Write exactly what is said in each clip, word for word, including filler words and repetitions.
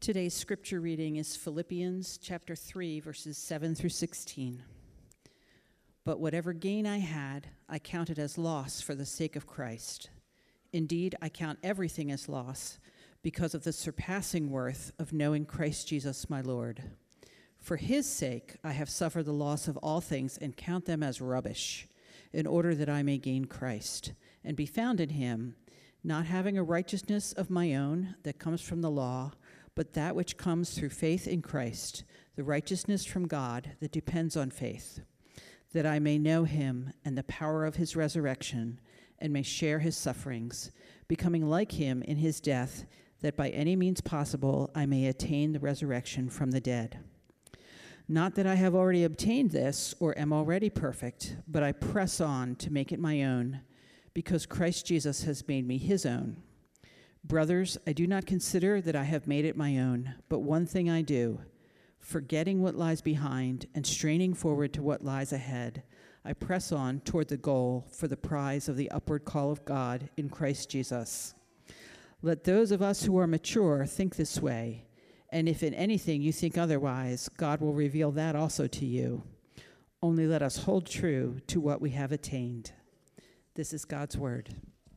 Today's scripture reading is Philippians chapter three, verses seven through sixteen. But whatever gain I had, I counted as loss for the sake of Christ. Indeed, I count everything as loss because of the surpassing worth of knowing Christ Jesus my Lord. For his sake, I have suffered the loss of all things and count them as rubbish, in order that I may gain Christ and be found in him, not having a righteousness of my own that comes from the law, but that which comes through faith in Christ, the righteousness from God that depends on faith, that I may know him and the power of his resurrection, and may share his sufferings, becoming like him in his death, that by any means possible I may attain the resurrection from the dead. Not that I have already obtained this or am already perfect, but I press on to make it my own, because Christ Jesus has made me his own. Brothers, I do not consider that I have made it my own, but one thing I do, forgetting what lies behind and straining forward to what lies ahead, I press on toward the goal for the prize of the upward call of God in Christ Jesus. Let those of us who are mature think this way, and if in anything you think otherwise, God will reveal that also to you. Only let us hold true to what we have attained. This is God's word.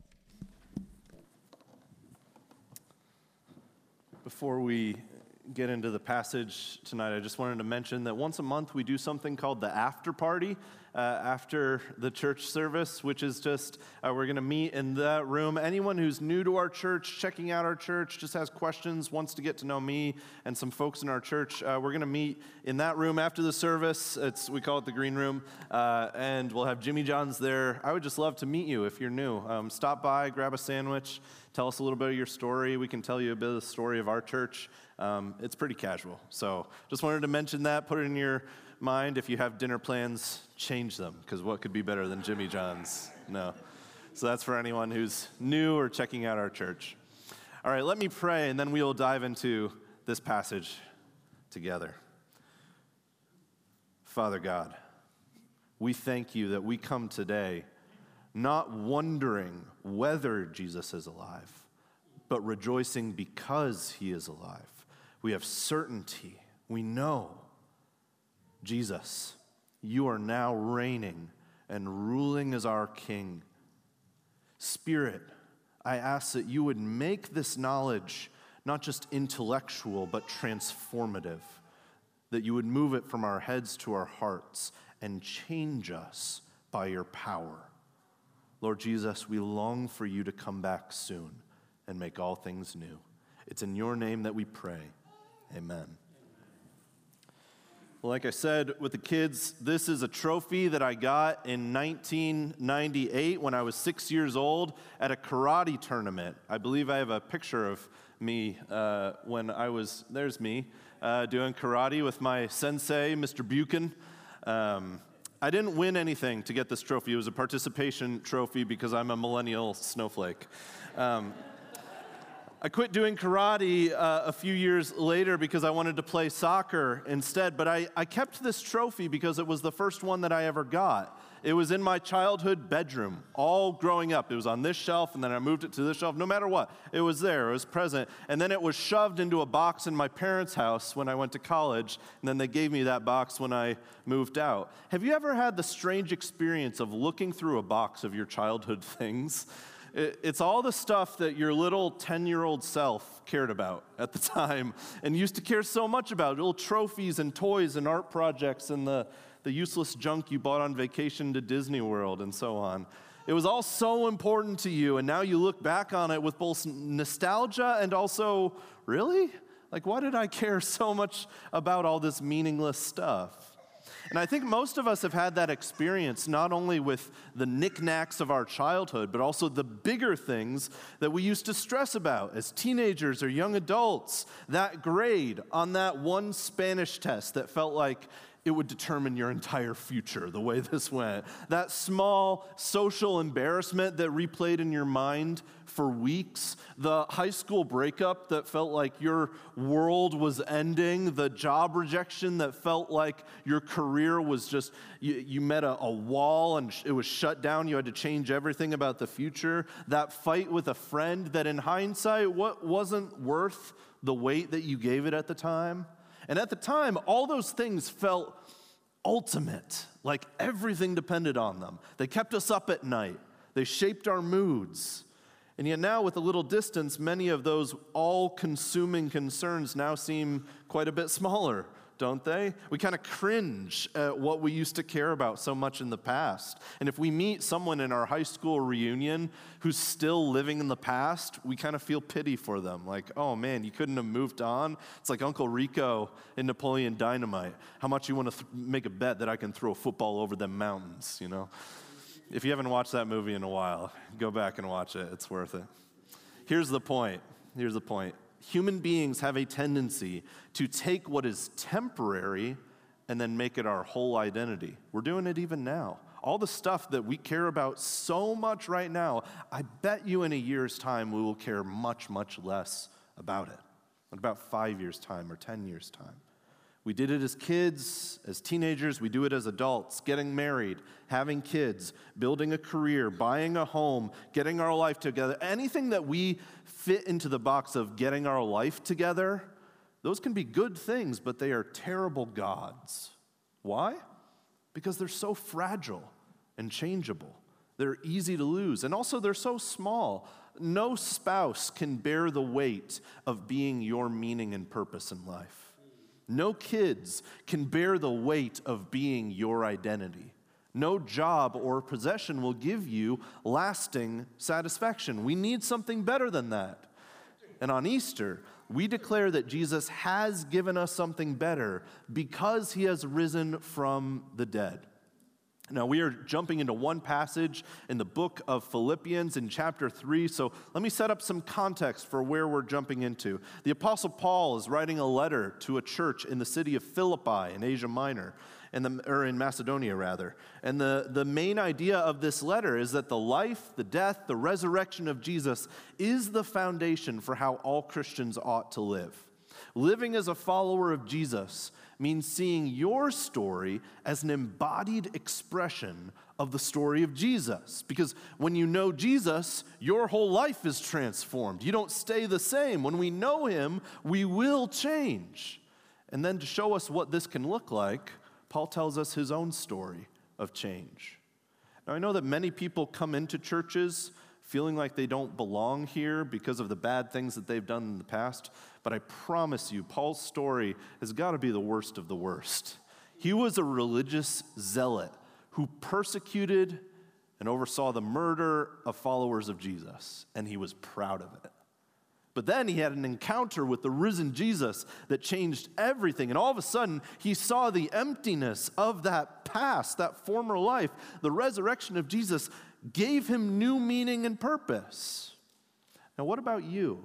Before we get into the passage tonight, I just wanted to mention that once a month we do something called the after party uh, after the church service, which is just, uh, we're going to meet in that room. Anyone who's new to our church, checking out our church, just has questions, wants to get to know me and some folks in our church, uh, we're going to meet in that room after the service. It's we call it the green room, uh, and we'll have Jimmy John's there. I would just love to meet you if you're new. Um, stop by, grab a sandwich, tell us a little bit of your story. We can tell you a bit of the story of our church. Um, it's pretty casual. So just wanted to mention that, put it in your mind. If you have dinner plans, change them, because what could be better than Jimmy John's? No. So that's for anyone who's new or checking out our church. All right, let me pray, and then we will dive into this passage together. Father God, we thank you that we come today not wondering whether Jesus is alive, but rejoicing because he is alive. We have certainty. We know, Jesus, you are now reigning and ruling as our King. Spirit, I ask that you would make this knowledge not just intellectual, but transformative, that you would move it from our heads to our hearts and change us by your power. Lord Jesus, we long for you to come back soon and make all things new. It's in your name that we pray. Amen. Well, like I said with the kids, this is a trophy that I got in nineteen ninety-eight when I was six years old at a karate tournament. I believe I have a picture of me uh, when I was, there's me, uh, doing karate with my sensei, Mister Buchan. Um, I didn't win anything to get this trophy. It was a participation trophy because I'm a millennial snowflake. Um, I quit doing karate uh, a few years later because I wanted to play soccer instead, but I, I kept this trophy because it was the first one that I ever got. It was in my childhood bedroom, all growing up. It was on this shelf, and then I moved it to this shelf. No matter what, it was there, it was present. And then it was shoved into a box in my parents' house when I went to college, and then they gave me that box when I moved out. Have you ever had the strange experience of looking through a box of your childhood things? It's all the stuff that your little ten-year-old self cared about at the time and used to care so much about, little trophies and toys and art projects and the, the useless junk you bought on vacation to Disney World and so on. It was all so important to you, and now you look back on it with both nostalgia and also, really? Like, why did I care so much about all this meaningless stuff? And I think most of us have had that experience, not only with the knickknacks of our childhood, but also the bigger things that we used to stress about as teenagers or young adults. That grade on that one Spanish test that felt like it would determine your entire future, the way this went. That small social embarrassment that replayed in your mind for weeks, the high school breakup that felt like your world was ending, the job rejection that felt like your career was just, you, you met a, a wall and it was shut down, you had to change everything about the future, that fight with a friend that in hindsight, what wasn't worth the weight that you gave it at the time. And at the time, all those things felt ultimate, like everything depended on them. They kept us up at night. They shaped our moods. And yet now, with a little distance, many of those all-consuming concerns now seem quite a bit smaller, don't they? We kind of cringe at what we used to care about so much in the past. And if we meet someone in our high school reunion who's still living in the past, we kind of feel pity for them. Like, oh man, you couldn't have moved on? It's like Uncle Rico in Napoleon Dynamite. How much you want to th- make a bet that I can throw a football over them mountains, you know? If you haven't watched that movie in a while, go back and watch it. It's worth it. Here's the point. Here's the point. Human beings have a tendency to take what is temporary and then make it our whole identity. We're doing it even now. All the stuff that we care about so much right now, I bet you in a year's time we will care much, much less about it. In about five years' time or ten years' time. We did it as kids, as teenagers, we do it as adults, getting married, having kids, building a career, buying a home, getting our life together. Anything that we fit into the box of getting our life together, those can be good things, but they are terrible gods. Why? Because they're so fragile and changeable. They're easy to lose, and also they're so small. No spouse can bear the weight of being your meaning and purpose in life. No kids can bear the weight of being your identity. No job or possession will give you lasting satisfaction. We need something better than that. And on Easter, we declare that Jesus has given us something better because he has risen from the dead. Now, we are jumping into one passage in the book of Philippians in chapter three, so let me set up some context for where we're jumping into. The Apostle Paul is writing a letter to a church in the city of Philippi in Asia Minor, and the, or in Macedonia, rather. And the, the main idea of this letter is that the life, the death, the resurrection of Jesus is the foundation for how all Christians ought to live. Living as a follower of Jesus means seeing your story as an embodied expression of the story of Jesus. Because when you know Jesus, your whole life is transformed. You don't stay the same. When we know him, we will change. And then to show us what this can look like, Paul tells us his own story of change. Now, I know that many people come into churches feeling like they don't belong here because of the bad things that they've done in the past. But I promise you, Paul's story has got to be the worst of the worst. He was a religious zealot who persecuted and oversaw the murder of followers of Jesus, and he was proud of it. But then he had an encounter with the risen Jesus that changed everything, and all of a sudden, he saw the emptiness of that past, that former life. The resurrection of Jesus gave him new meaning and purpose. Now, what about you?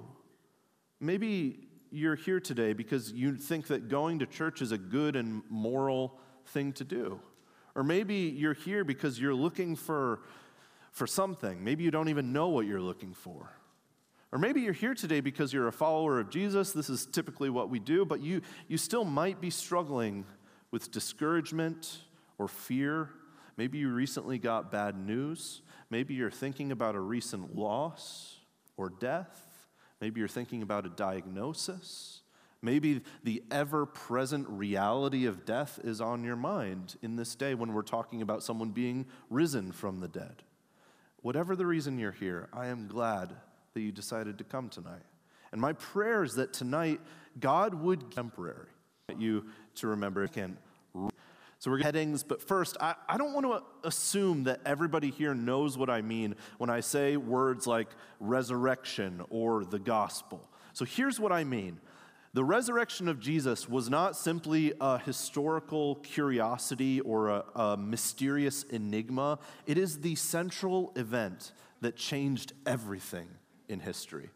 Maybe you're here today because you think that going to church is a good and moral thing to do. Or maybe you're here because you're looking for, for something. Maybe you don't even know what you're looking for. Or maybe you're here today because you're a follower of Jesus. This is typically what we do, but you, you still might be struggling with discouragement or fear. Maybe you recently got bad news. Maybe you're thinking about a recent loss or death. Maybe you're thinking about a diagnosis. Maybe the ever-present reality of death is on your mind in this day when we're talking about someone being risen from the dead. Whatever the reason you're here, I am glad that you decided to come tonight. And my prayer is that tonight, God would temporary you to remember again. So we're headings, but first, I, I don't want to assume that everybody here knows what I mean when I say words like resurrection or the gospel. So here's what I mean. The resurrection of Jesus was not simply a historical curiosity or a, a mysterious enigma. It is the central event that changed everything in history.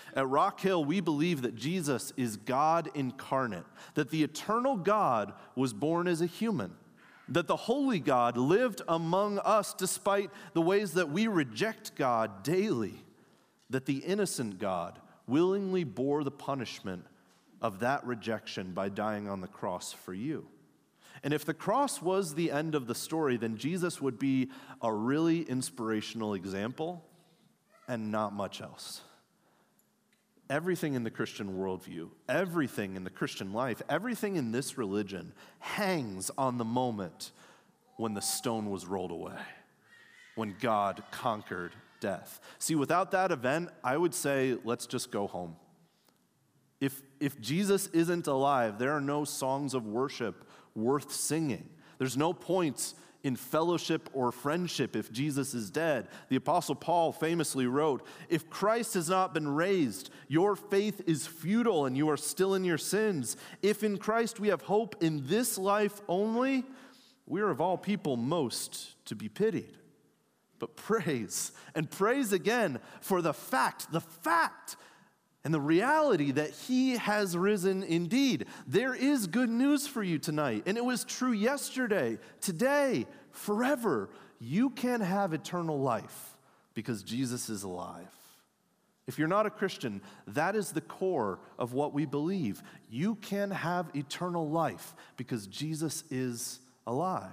At Rock Hill, we believe that Jesus is God incarnate, that the eternal God was born as a human, that the holy God lived among us despite the ways that we reject God daily, that the innocent God willingly bore the punishment of that rejection by dying on the cross for you. And if the cross was the end of the story, then Jesus would be a really inspirational example and not much else. Everything in the Christian worldview, everything in the Christian life, everything in this religion hangs on the moment when the stone was rolled away, when God conquered death. See, without that event, I would say, let's just go home. If, if Jesus isn't alive, there are no songs of worship worth singing. There's no point in fellowship or friendship if Jesus is dead. The Apostle Paul famously wrote, "If Christ has not been raised, your faith is futile and you are still in your sins. If in Christ we have hope in this life only, we are of all people most to be pitied." But praise, and praise again for the fact, the fact, and the reality that he has risen indeed. There is good news for you tonight, and it was true yesterday, today, forever. You can have eternal life because Jesus is alive. If you're not a Christian, that is the core of what we believe. You can have eternal life because Jesus is alive.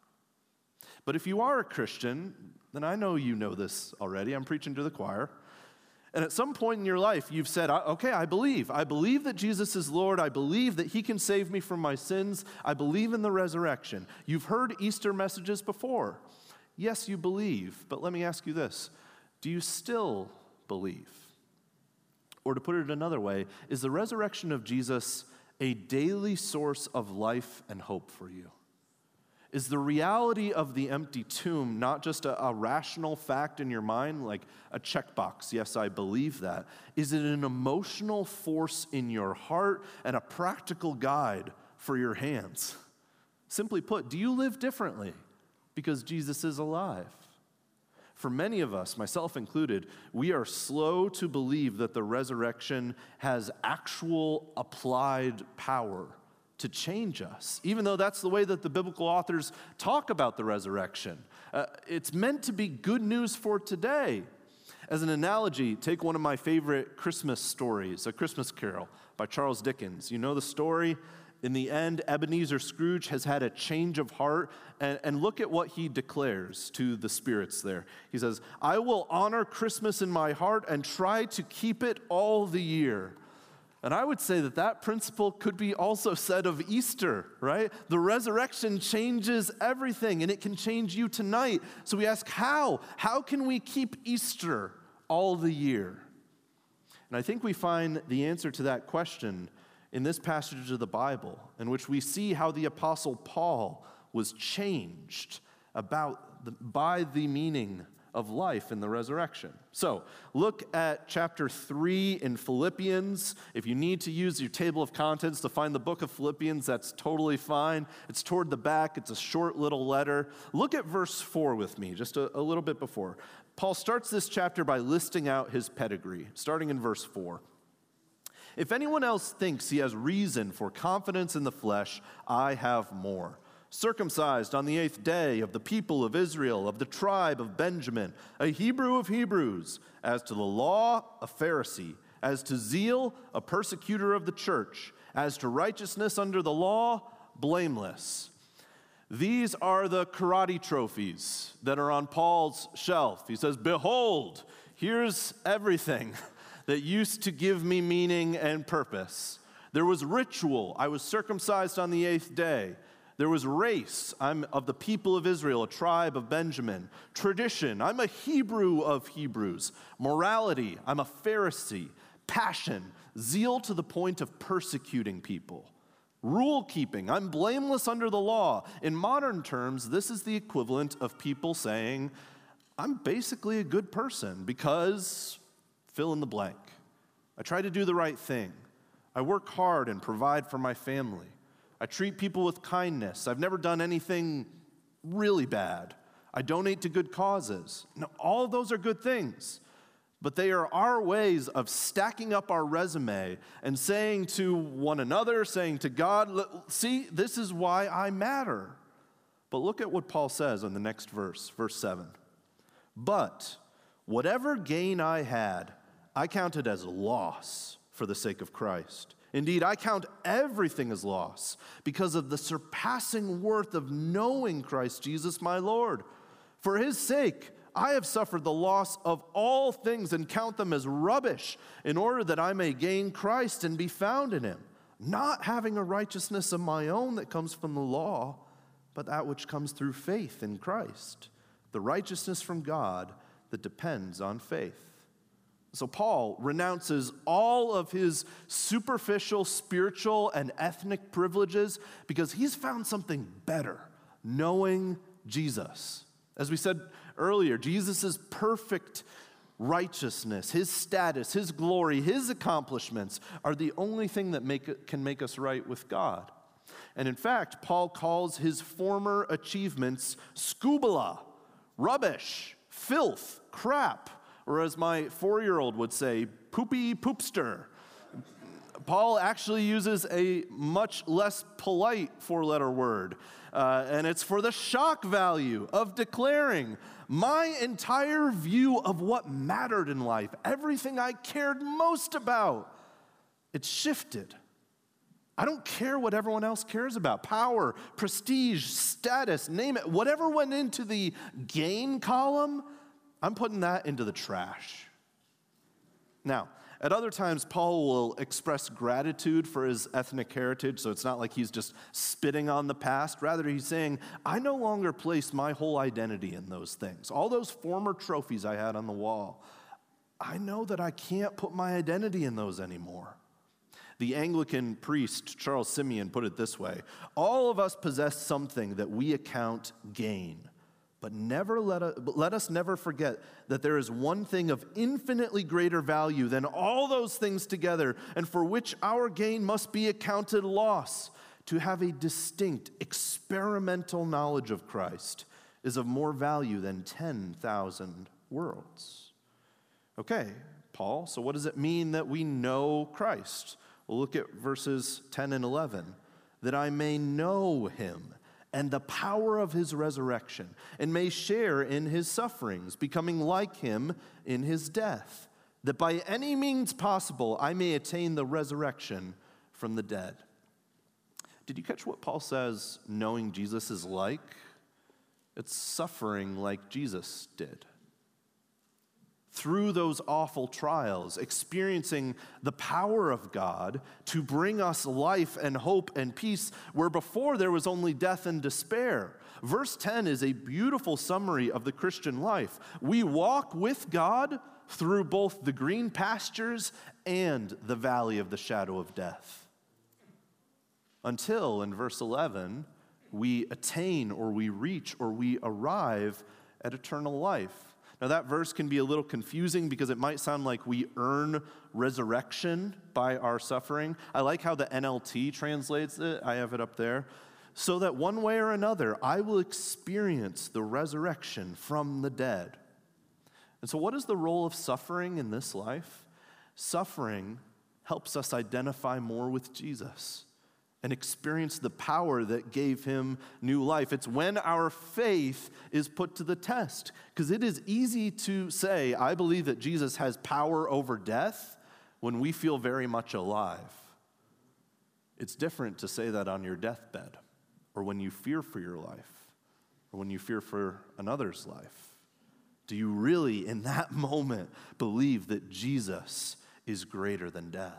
But if you are a Christian, then I know you know this already. I'm preaching to the choir. And at some point in your life, you've said, okay, I believe. I believe that Jesus is Lord. I believe that he can save me from my sins. I believe in the resurrection. You've heard Easter messages before. Yes, you believe. But let me ask you this. Do you still believe? Or to put it another way, is the resurrection of Jesus a daily source of life and hope for you? Is the reality of the empty tomb not just a, a rational fact in your mind, like a checkbox, yes, I believe that? Is it an emotional force in your heart and a practical guide for your hands? Simply put, do you live differently because Jesus is alive? For many of us, myself included, we are slow to believe that the resurrection has actual applied power to change us, even though that's the way that the biblical authors talk about the resurrection. Uh, it's meant to be good news for today. As an analogy, take one of my favorite Christmas stories, A Christmas Carol by Charles Dickens. You know the story? In the end, Ebenezer Scrooge has had a change of heart, and, and look at what he declares to the spirits there. He says, "I will honor Christmas in my heart and try to keep it all the year." And I would say that that principle could be also said of Easter, right? The resurrection changes everything, and it can change you tonight. So we ask, how? How can we keep Easter all the year? And I think we find the answer to that question in this passage of the Bible, in which we see how the Apostle Paul was changed about the, by the meaning of life in the resurrection. So, look at chapter three in Philippians. If you need to use your table of contents to find the book of Philippians, that's totally fine. It's toward the back. It's a short little letter. Look at verse four with me, just a, a little bit before. Paul starts this chapter by listing out his pedigree, starting in verse four. "If anyone else thinks he has reason for confidence in the flesh, I have more. Circumcised on the eighth day, of the people of Israel, of the tribe of Benjamin, a Hebrew of Hebrews, as to the law, a Pharisee, as to zeal, a persecutor of the church, as to righteousness under the law, blameless." These are the karate trophies that are on Paul's shelf. He says, "Behold, here's everything that used to give me meaning and purpose. There was ritual. I was circumcised on the eighth day. There was race. I'm of the people of Israel, a tribe of Benjamin. Tradition. I'm a Hebrew of Hebrews. Morality. I'm a Pharisee. Passion. Zeal to the point of persecuting people. Rule keeping. I'm blameless under the law." In modern terms, this is the equivalent of people saying, I'm basically a good person because fill in the blank. I try to do the right thing. I work hard and provide for my family. I treat people with kindness. I've never done anything really bad. I donate to good causes. Now, all of those are good things. but they are our ways of stacking up our resume and saying to one another, saying to God, see, this is why I matter. But look at what Paul says in the next verse, verse seven. But whatever gain I had, I counted as loss for the sake of Christ. Indeed, I count everything as loss because of the surpassing worth of knowing Christ Jesus my Lord. For his sake, I have suffered the loss of all things and count them as rubbish in order that I may gain Christ and be found in him, not having a righteousness of my own that comes from the law, but that which comes through faith in Christ, the righteousness from God that depends on faith. So Paul renounces all of his superficial spiritual and ethnic privileges because he's found something better, knowing Jesus. As we said earlier, Jesus' perfect righteousness, his status, his glory, his accomplishments are the only thing that make, can make us right with God. And in fact, Paul calls his former achievements scubala, rubbish, filth, crap, or as my four-year-old would say, poopy poopster. Paul actually uses a much less polite four-letter word, uh, and it's for the shock value of declaring my entire view of what mattered in life, everything I cared most about, it's shifted. I don't care what everyone else cares about. Power, prestige, status, name it. Whatever went into the gain column, I'm putting that into the trash. Now, at other times, Paul will express gratitude for his ethnic heritage, so it's not like he's just spitting on the past. Rather, he's saying, I no longer place my whole identity in those things. All those former trophies I had on the wall, I know that I can't put my identity in those anymore. The Anglican priest, Charles Simeon, put it this way: all of us possess something that we account gain. But never let us, but let us never forget that there is one thing of infinitely greater value than all those things together, and for which our gain must be accounted loss. To have a distinct, experimental knowledge of Christ is of more value than ten thousand worlds. Okay, Paul, so what does it mean that we know Christ? Well, look at verses ten and eleven. That I may know him and the power of his resurrection, and may share in his sufferings, becoming like him in his death, that by any means possible I may attain the resurrection from the dead. Did you catch what Paul says knowing Jesus is like? It's suffering like Jesus did. Through those awful trials, experiencing the power of God to bring us life and hope and peace where before there was only death and despair. Verse ten is a beautiful summary of the Christian life. We walk with God through both the green pastures and the valley of the shadow of death. Until, in verse eleven, we attain or we reach or we arrive at eternal life. Now, that verse can be a little confusing because it might sound like we earn resurrection by our suffering. I like how the N L T translates it. I have it up there. So that one way or another, I will experience the resurrection from the dead. And so what is the role of suffering in this life? Suffering helps us identify more with Jesus and experience the power that gave him new life. It's when our faith is put to the test, because it is easy to say, I believe that Jesus has power over death when we feel very much alive. It's different to say that on your deathbed, or when you fear for your life, or when you fear for another's life. Do you really, in that moment, believe that Jesus is greater than death?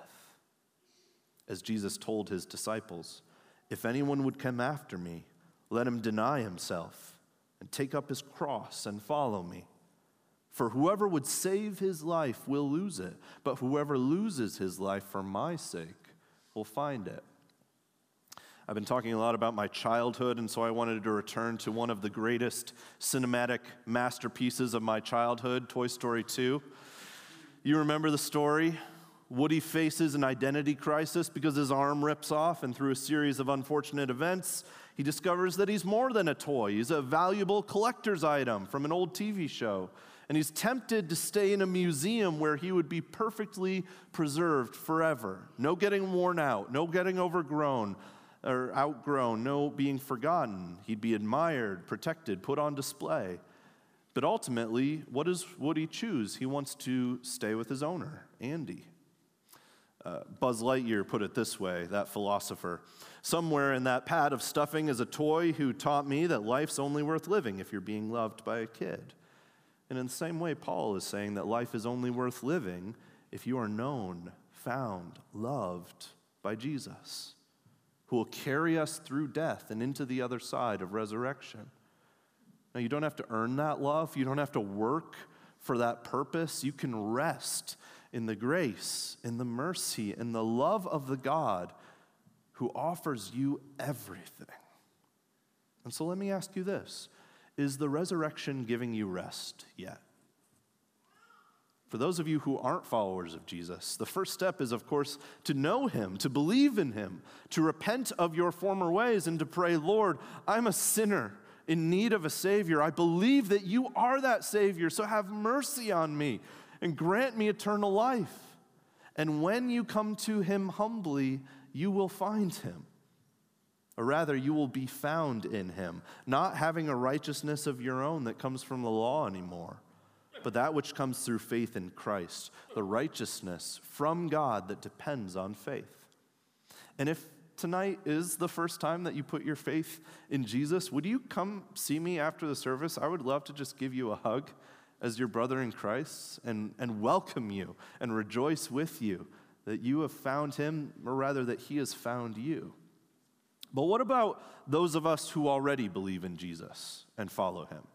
As Jesus told his disciples, if anyone would come after me, let him deny himself and take up his cross and follow me. For whoever would save his life will lose it, but whoever loses his life for my sake will find it. I've been talking a lot about my childhood, and so I wanted to return to one of the greatest cinematic masterpieces of my childhood, Toy Story two. You remember the story? Woody faces an identity crisis because his arm rips off, and through a series of unfortunate events, he discovers that he's more than a toy. He's a valuable collector's item from an old T V show. And he's tempted to stay in a museum where he would be perfectly preserved forever. No getting worn out, no getting overgrown or outgrown, no being forgotten. He'd be admired, protected, put on display. But ultimately, what does Woody choose? He wants to stay with his owner, Andy. Uh, Buzz Lightyear put it this way, that philosopher. Somewhere in that pad of stuffing is a toy who taught me that life's only worth living if you're being loved by a kid. And in the same way, Paul is saying that life is only worth living if you are known, found, loved by Jesus, who will carry us through death and into the other side of resurrection. Now, you don't have to earn that love. You don't have to work for that purpose. You can rest in the grace, in the mercy, in the love of the God who offers you everything. And so let me ask you this. Is the resurrection giving you rest yet? For those of you who aren't followers of Jesus, the first step is, of course, to know him, to believe in him, to repent of your former ways, and to pray, Lord, I'm a sinner in need of a Savior. I believe that you are that Savior, so have mercy on me and grant me eternal life. And when you come to him humbly, you will find him. Or rather, you will be found in him, not having a righteousness of your own that comes from the law anymore, but that which comes through faith in Christ, the righteousness from God that depends on faith. And if tonight is the first time that you put your faith in Jesus, would you come see me after the service? I would love to just give you a hug as your brother in Christ and, and welcome you and rejoice with you that you have found him, or rather that he has found you. But what about those of us who already believe in Jesus and follow him?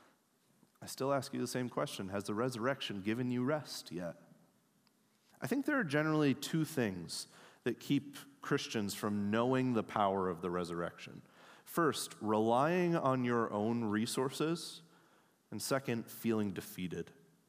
I still ask you the same question. Has the resurrection given you rest yet? I think there are generally two things that keep Christians from knowing the power of the resurrection. First, relying on your own resources, and second, feeling defeated.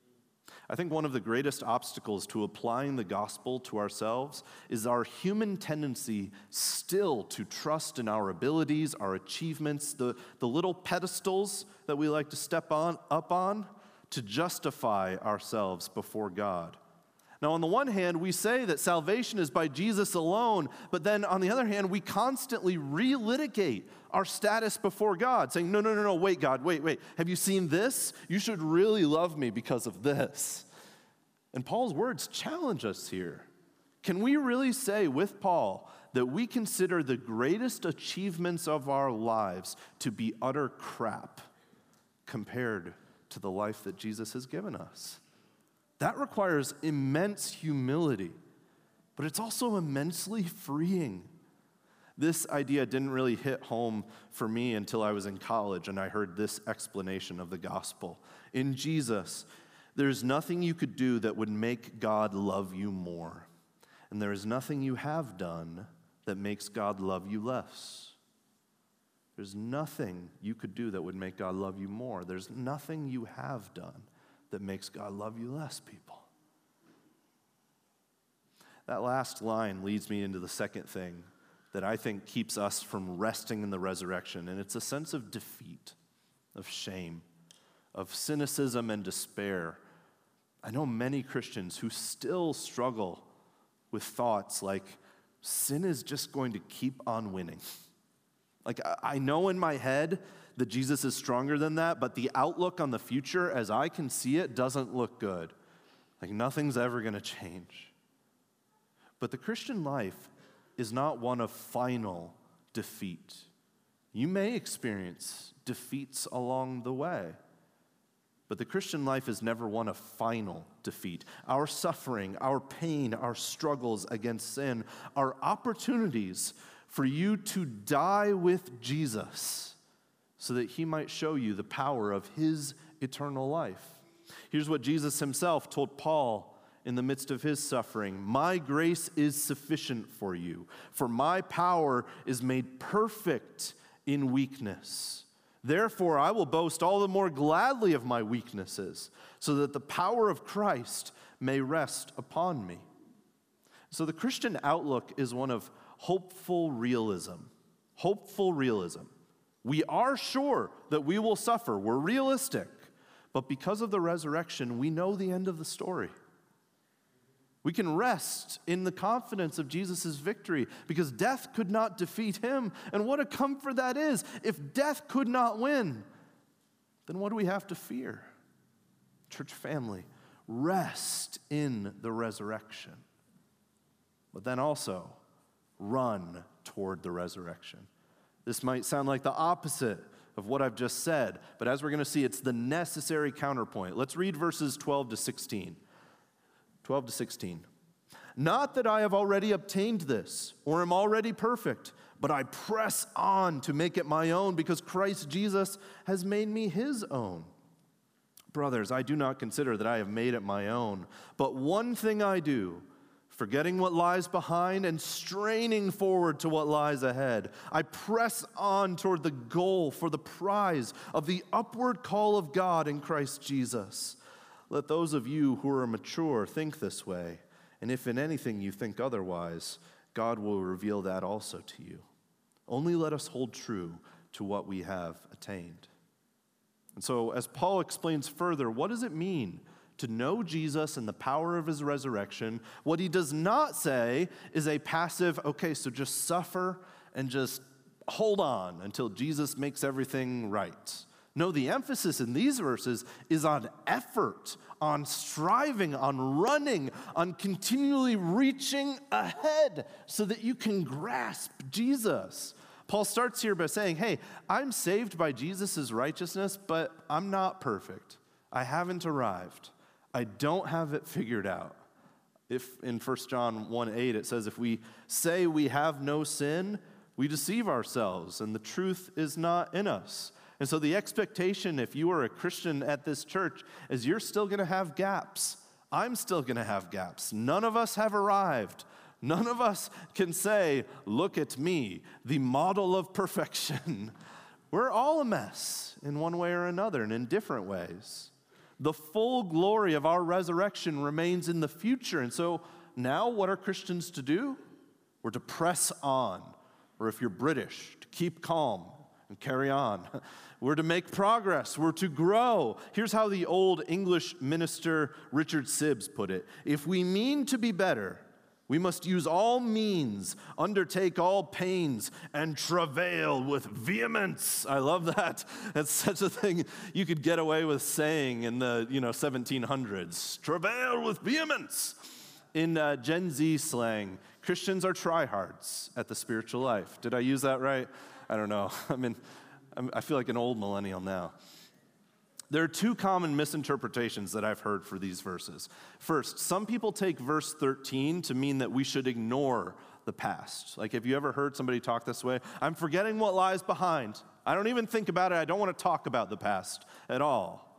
I think one of the greatest obstacles to applying the gospel to ourselves is our human tendency still to trust in our abilities, our achievements, the, the little pedestals that we like to step on up on to justify ourselves before God. Now, on the one hand, we say that salvation is by Jesus alone, but then on the other hand, we constantly relitigate our status before God, saying, no, no, no, no, wait, God, wait, wait. Have you seen this? You should really love me because of this. And Paul's words challenge us here. Can we really say with Paul that we consider the greatest achievements of our lives to be utter crap compared to the life that Jesus has given us? That requires immense humility, but it's also immensely freeing. This idea didn't really hit home for me until I was in college and I heard this explanation of the gospel. In Jesus, there's nothing you could do that would make God love you more, and there is nothing you have done that makes God love you less. There's nothing you could do that would make God love you more. There's nothing you have done that makes God love you less, people. That last line leads me into the second thing that I think keeps us from resting in the resurrection, and it's a sense of defeat, of shame, of cynicism and despair. I know many Christians who still struggle with thoughts like, sin is just going to keep on winning. Like, I know in my head that Jesus is stronger than that, but the outlook on the future, as I can see it, doesn't look good. Like, nothing's ever going to change. But the Christian life is not one of final defeat. You may experience defeats along the way, but the Christian life is never one of final defeat. Our suffering, our pain, our struggles against sin are opportunities for you to die with Jesus so that he might show you the power of his eternal life. Here's what Jesus himself told Paul in the midst of his suffering. My grace is sufficient for you, for my power is made perfect in weakness. Therefore, I will boast all the more gladly of my weaknesses, so that the power of Christ may rest upon me. So the Christian outlook is one of hopeful realism. Hopeful realism. We are sure that we will suffer. We're realistic. But because of the resurrection, we know the end of the story. We can rest in the confidence of Jesus' victory because death could not defeat him. And what a comfort that is. If death could not win, then what do we have to fear? Church family, rest in the resurrection. But then also, run toward the resurrection. This might sound like the opposite of what I've just said, but as we're going to see, it's the necessary counterpoint. Let's read verses twelve to sixteen. twelve to sixteen. Not that I have already obtained this or am already perfect, but I press on to make it my own because Christ Jesus has made me his own. Brothers, I do not consider that I have made it my own, but one thing I do, forgetting what lies behind and straining forward to what lies ahead, I press on toward the goal for the prize of the upward call of God in Christ Jesus. Let those of you who are mature think this way, and if in anything you think otherwise, God will reveal that also to you. Only let us hold true to what we have attained. And so, as Paul explains further, what does it mean to know Jesus and the power of his resurrection? What he does not say is a passive, okay, so just suffer and just hold on until Jesus makes everything right. No, the emphasis in these verses is on effort, on striving, on running, on continually reaching ahead so that you can grasp Jesus. Paul starts here by saying, hey, I'm saved by Jesus' righteousness, but I'm not perfect. I haven't arrived. I don't have it figured out. If in First John one eight it says, if we say we have no sin, we deceive ourselves and the truth is not in us. And so the expectation, if you are a Christian at this church, is you're still going to have gaps. I'm still going to have gaps. None of us have arrived. None of us can say, look at me, the model of perfection. We're all a mess in one way or another and in different ways. The full glory of our resurrection remains in the future. And so now what are Christians to do? We're to press on. Or if you're British, to keep calm and carry on. We're to make progress. We're to grow. Here's how the old English minister Richard Sibbes put it. If we mean to be better, we must use all means, undertake all pains, and travail with vehemence. I love that. That's such a thing you could get away with saying in the you know seventeen hundreds. Travail with vehemence. In uh, Gen Z slang, Christians are tryhards at the spiritual life. Did I use that right? I don't know. I mean, I'm, I feel like an old millennial now. There are two common misinterpretations that I've heard for these verses. First, some people take verse thirteen to mean that we should ignore the past. Like, have you ever heard somebody talk this way? I'm forgetting what lies behind. I don't even think about it. I don't want to talk about the past at all.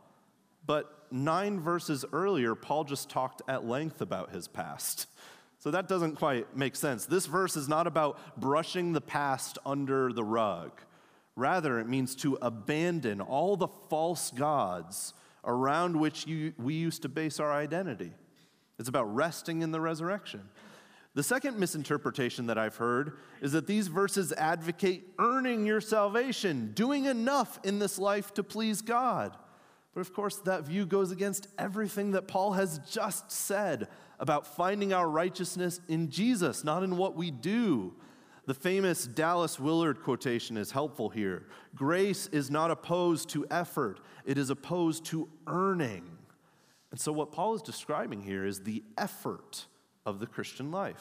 But nine verses earlier, Paul just talked at length about his past. So that doesn't quite make sense. This verse is not about brushing the past under the rug. Rather, it means to abandon all the false gods around which you, we used to base our identity. It's about resting in the resurrection. The second misinterpretation that I've heard is that these verses advocate earning your salvation, doing enough in this life to please God. But of course, that view goes against everything that Paul has just said about finding our righteousness in Jesus, not in what we do. The famous Dallas Willard quotation is helpful here. Grace is not opposed to effort. It is opposed to earning. And so what Paul is describing here is the effort of the Christian life.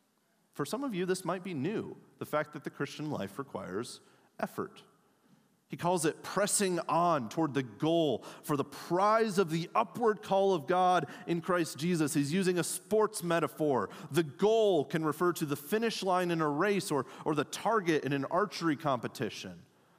For some of you, this might be new, the fact that the Christian life requires effort. He calls it pressing on toward the goal for the prize of the upward call of God in Christ Jesus. He's using a sports metaphor. The goal can refer to the finish line in a race or, or the target in an archery competition.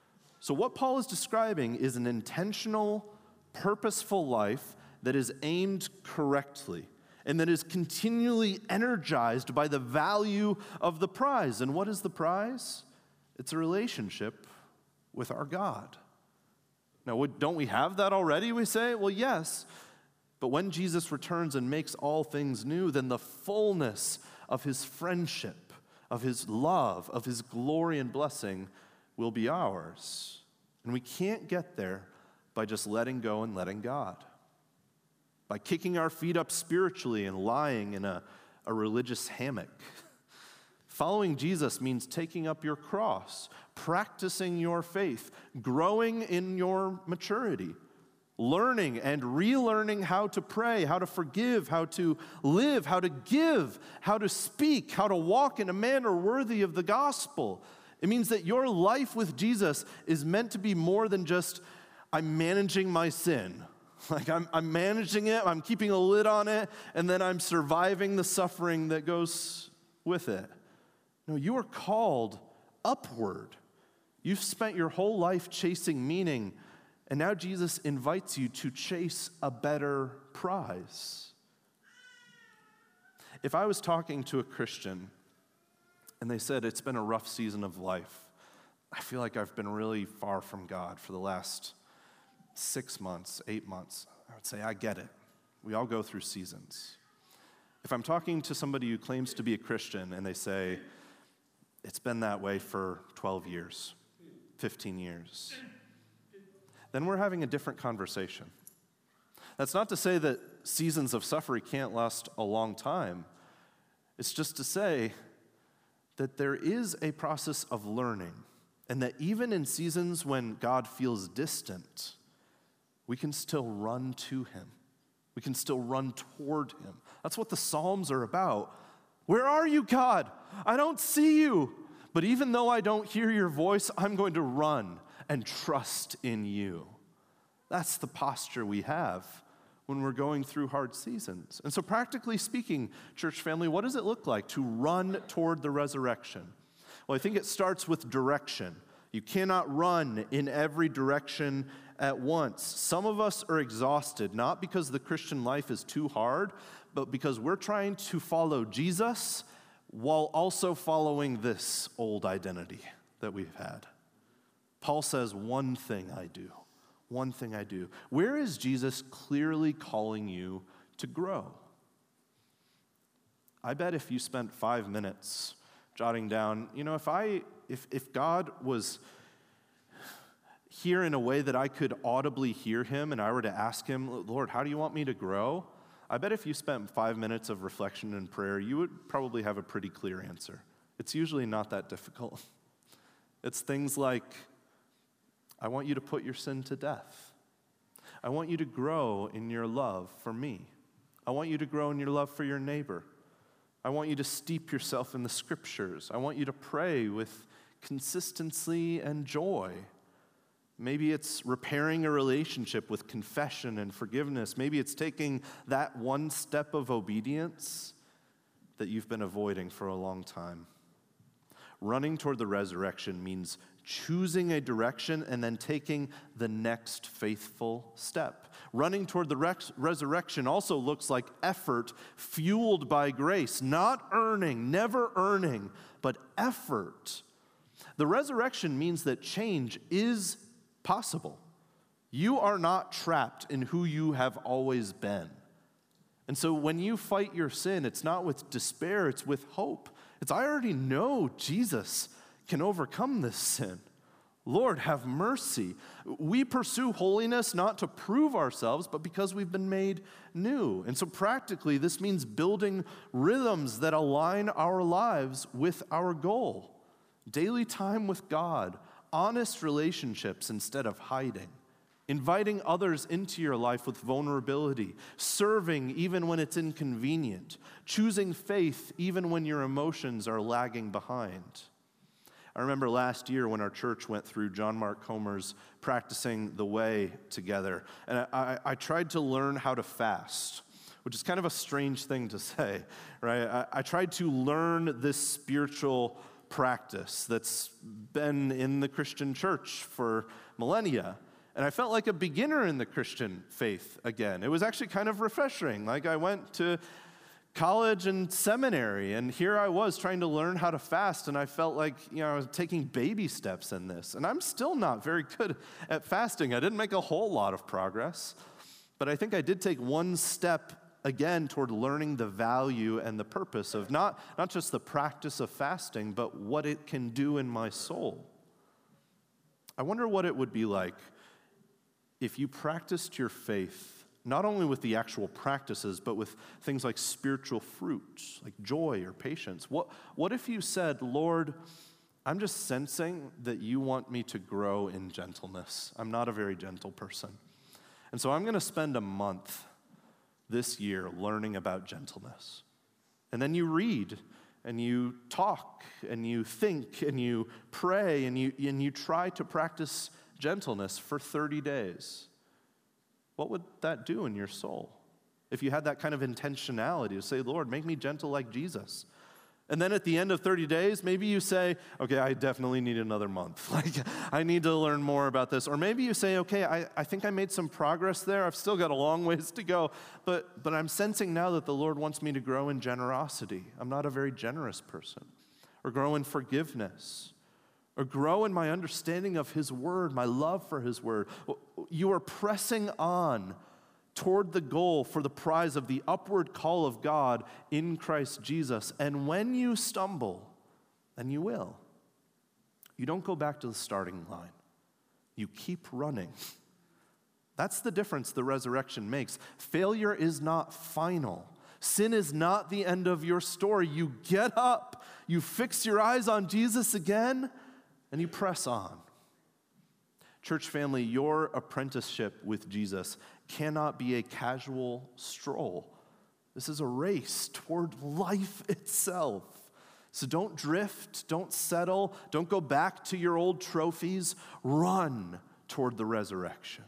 So what Paul is describing is an intentional, purposeful life that is aimed correctly and that is continually energized by the value of the prize. And what is the prize? It's a relationship with our God. Now, don't we have that already, we say? Well, yes. But when Jesus returns and makes all things new, then the fullness of his friendship, of his love, of his glory and blessing will be ours. And we can't get there by just letting go and letting God, by kicking our feet up spiritually and lying in a, a religious hammock. Following Jesus means taking up your cross, practicing your faith, growing in your maturity, learning and relearning how to pray, how to forgive, how to live, how to give, how to speak, how to walk in a manner worthy of the gospel. It means that your life with Jesus is meant to be more than just, I'm managing my sin. Like I'm, I'm managing it, I'm keeping a lid on it, and then I'm surviving the suffering that goes with it. No, you are called upward. You've spent your whole life chasing meaning, and now Jesus invites you to chase a better prize. If I was talking to a Christian and they said, it's been a rough season of life, I feel like I've been really far from God for the last six months, eight months, I would say, I get it. We all go through seasons. If I'm talking to somebody who claims to be a Christian and they say, it's been that way for twelve years, fifteen years, then we're having a different conversation. That's not to say that seasons of suffering can't last a long time. It's just to say that there is a process of learning, and that even in seasons when God feels distant, we can still run to him. We can still run toward him. That's what the Psalms are about. Where are you, God? I don't see you. But even though I don't hear your voice, I'm going to run and trust in you. That's the posture we have when we're going through hard seasons. And so practically speaking, church family, what does it look like to run toward the resurrection? Well, I think it starts with direction. You cannot run in every direction at once. Some of us are exhausted, not because the Christian life is too hard, but because we're trying to follow Jesus while also following this old identity that we've had. Paul says, one thing I do, one thing I do. Where is Jesus clearly calling you to grow? I bet if you spent five minutes jotting down, you know, if I, if, if God was here in a way that I could audibly hear him and I were to ask him, Lord, how do you want me to grow? I bet if you spent five minutes of reflection and prayer, you would probably have a pretty clear answer. It's usually not that difficult. It's things like, I want you to put your sin to death. I want you to grow in your love for me. I want you to grow in your love for your neighbor. I want you to steep yourself in the scriptures. I want you to pray with consistency and joy. Maybe it's repairing a relationship with confession and forgiveness. Maybe it's taking that one step of obedience that you've been avoiding for a long time. Running toward the resurrection means choosing a direction and then taking the next faithful step. Running toward the res- resurrection also looks like effort fueled by grace, not earning, never earning, but effort. The resurrection means that change is possible. You are not trapped in who you have always been. And so when you fight your sin, it's not with despair, it's with hope. It's, I already know Jesus can overcome this sin. Lord, have mercy. We pursue holiness not to prove ourselves, but because we've been made new. And so practically, this means building rhythms that align our lives with our goal. Daily time with God, honest relationships instead of hiding, inviting others into your life with vulnerability, serving even when it's inconvenient, choosing faith even when your emotions are lagging behind. I remember last year when our church went through John Mark Comer's Practicing the Way together, and I, I, I tried to learn how to fast, which is kind of a strange thing to say, right? I, I tried to learn this spiritual practice that's been in the Christian church for millennia. And I felt like a beginner in the Christian faith again. It was actually kind of refreshing. Like I went to college and seminary, and here I was trying to learn how to fast, and I felt like, you know, I was taking baby steps in this. And I'm still not very good at fasting. I didn't make a whole lot of progress, but I think I did take one step again toward learning the value and the purpose of not, not just the practice of fasting, but what it can do in my soul. I wonder what it would be like if you practiced your faith, not only with the actual practices, but with things like spiritual fruits, like joy or patience, what, what if you said, Lord, I'm just sensing that you want me to grow in gentleness. I'm not a very gentle person. And so I'm going to spend a month this year learning about gentleness. And then you read and you talk and you think and you pray and you, and you try to practice gentleness for thirty days. What would that do in your soul? If you had that kind of intentionality to say, Lord, make me gentle like Jesus. And then at the end of thirty days, maybe you say, okay, I definitely need another month. Like, I need to learn more about this. Or maybe you say, okay, I, I think I made some progress there. I've still got a long ways to go. But, but I'm sensing now that the Lord wants me to grow in generosity. I'm not a very generous person. Or grow in forgiveness. Or grow in my understanding of His Word, my love for His Word. You are pressing on toward the goal for the prize of the upward call of God in Christ Jesus. And when you stumble, and you will, you don't go back to the starting line. You keep running. That's the difference the resurrection makes. Failure is not final. Sin is not the end of your story. You get up, you fix your eyes on Jesus again, and you press on. Church family, your apprenticeship with Jesus cannot be a casual stroll. This is a race toward life itself. So don't drift, don't settle, don't go back to your old trophies. Run toward the resurrection.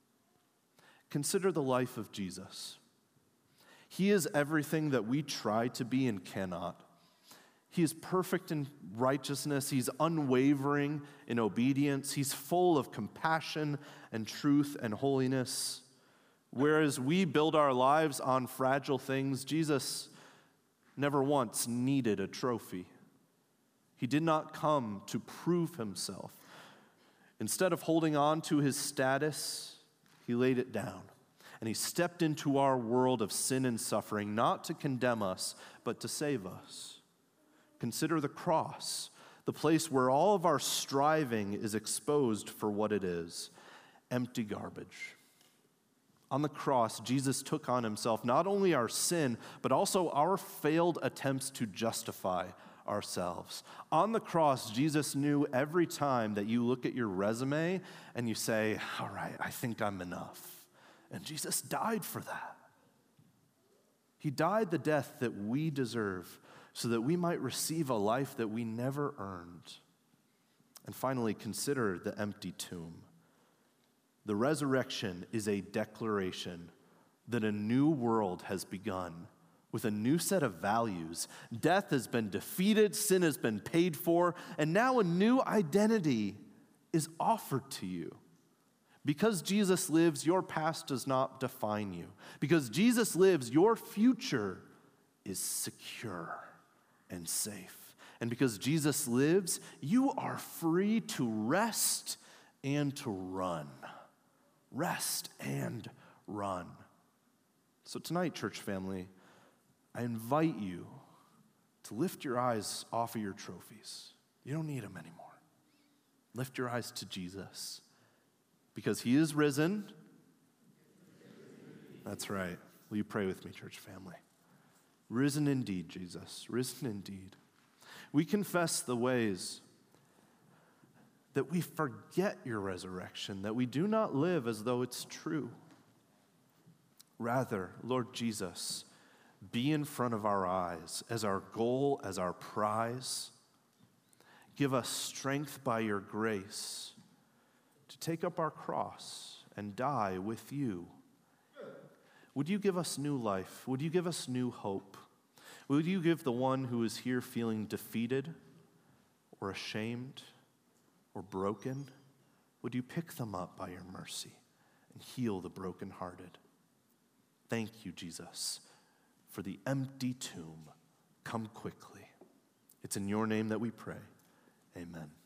Consider the life of Jesus. He is everything that we try to be and cannot. He is perfect in righteousness. He's unwavering in obedience. He's full of compassion and truth and holiness. Whereas we build our lives on fragile things, Jesus never once needed a trophy. He did not come to prove himself. Instead of holding on to his status, he laid it down. And he stepped into our world of sin and suffering, not to condemn us, but to save us. Consider the cross, the place where all of our striving is exposed for what it is, empty garbage. On the cross, Jesus took on himself not only our sin, but also our failed attempts to justify ourselves. On the cross, Jesus knew every time that you look at your resume and you say, all right, I think I'm enough. And Jesus died for that. He died the death that we deserve, so that we might receive a life that we never earned. And finally, consider the empty tomb. The resurrection is a declaration that a new world has begun with a new set of values. Death has been defeated, sin has been paid for, and now a new identity is offered to you. Because Jesus lives, your past does not define you. Because Jesus lives, your future is secure and safe. And because Jesus lives, you are free to rest and to run. Rest and run. So tonight, church family, I invite you to lift your eyes off of your trophies. You don't need them anymore. Lift your eyes to Jesus, because he is risen. That's right. Will you pray with me, church family? Risen indeed, Jesus, risen indeed. We confess the ways that we forget your resurrection, that we do not live as though it's true. Rather, Lord Jesus, be in front of our eyes as our goal, as our prize. Give us strength by your grace to take up our cross and die with you. Would you give us new life? Would you give us new hope? Would you give the one who is here feeling defeated or ashamed or broken, would you pick them up by your mercy and heal the brokenhearted? Thank you, Jesus, for the empty tomb. Come quickly. It's in your name that we pray. Amen.